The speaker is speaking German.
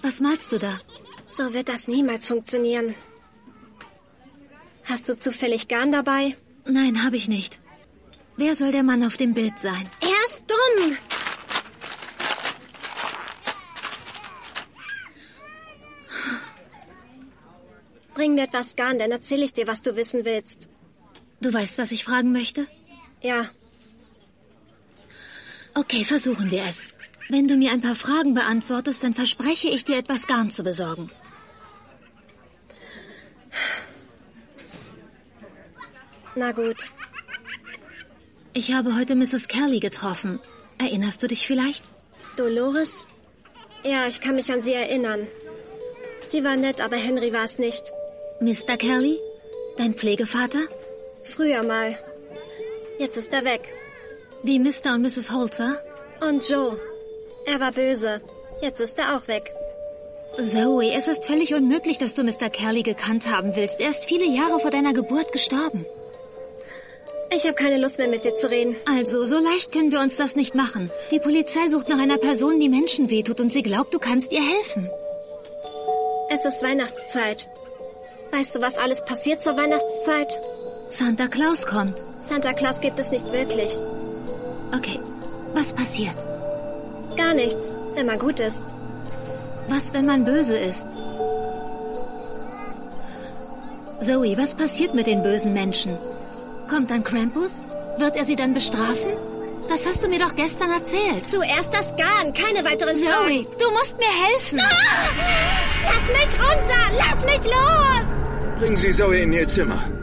Was malst du da? So wird das niemals funktionieren. Hast du zufällig Garn dabei? Nein, habe ich nicht. Wer soll der Mann auf dem Bild sein? Er ist dumm! Bring mir etwas Garn, dann erzähle ich dir, was du wissen willst. Du weißt, was ich fragen möchte? Ja. Okay, versuchen wir es. Wenn du mir ein paar Fragen beantwortest, dann verspreche ich dir, etwas Garn zu besorgen. Na gut. Ich habe heute Mrs. Kelly getroffen. Erinnerst du dich vielleicht? Dolores? Ja, ich kann mich an sie erinnern. Sie war nett, aber Henry war es nicht. Mr. Kelly? Dein Pflegevater? Früher mal. Jetzt ist er weg. Wie Mr. und Mrs. Holzer? Und Joe. Er war böse. Jetzt ist er auch weg. Zoe, es ist völlig unmöglich, dass du Mr. Kelly gekannt haben willst. Er ist viele Jahre vor deiner Geburt gestorben. Ich habe keine Lust mehr, mit dir zu reden. Also, so leicht können wir uns das nicht machen. Die Polizei sucht nach einer Person, die Menschen wehtut, und sie glaubt, du kannst ihr helfen. Es ist Weihnachtszeit. Weißt du, was alles passiert zur Weihnachtszeit? Santa Claus kommt. Santa Claus gibt es nicht wirklich. Okay, was passiert? Gar nichts, wenn man gut ist. Was, wenn man böse ist? Zoe, was passiert mit den bösen Menschen? Kommt dann Krampus? Wird er sie dann bestrafen? Das hast du mir doch gestern erzählt. Zuerst das Garn, keine weiteren Fragen. Zoe, du musst mir helfen. Ah! Lass mich runter! Lass mich los! Bringen Sie Zoe in ihr Zimmer.